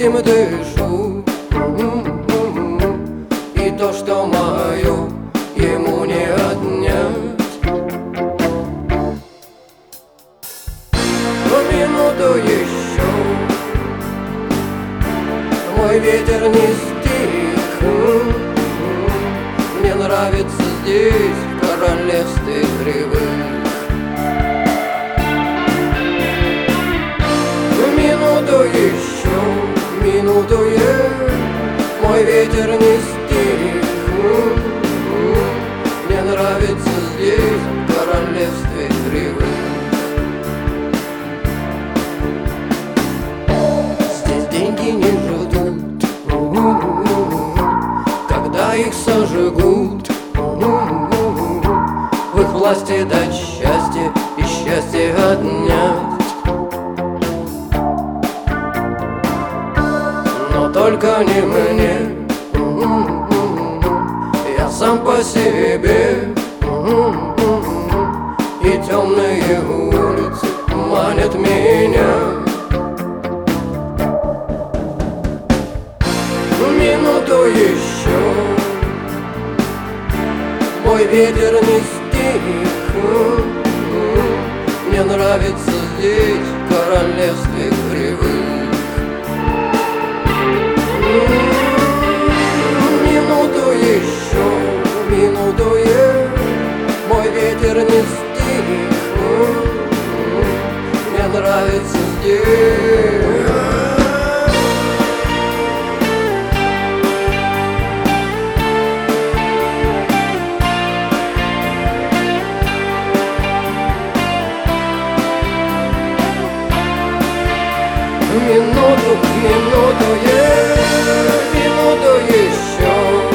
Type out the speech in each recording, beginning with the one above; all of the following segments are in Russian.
этим дышу. И то, что мое, ему не отнять. Но минуту еще, мой ветер не стих. Мне нравится здесь, в королевстве кривых. Минуту еще, минуту мой ветер не стих. Мне нравится здесь, в королевстве кривых. Здесь деньги не ждут, когда их сожгут. В их власти дать счастье и счастье отнять. Но только не мне, я сам по себе. И темные улицы манят меня. Минуту еще, мой ветер не стих. Мне нравится здесь, в королевстве кривых. Минуту еще, минуту мой ветер не стих. Мне нравится здесь. Минуту, минуту еще,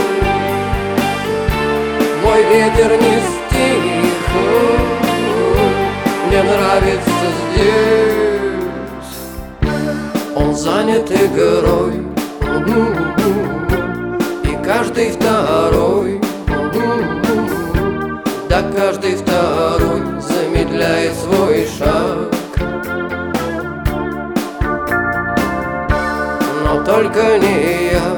мой ветер не стих. Мне нравится здесь. Он занят игрой, и каждый второй, да каждый второй замедляет свой шаг. Но только не я,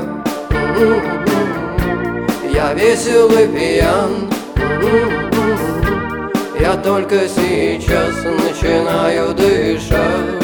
я весел и пьян. Я только сейчас начинаю дышать.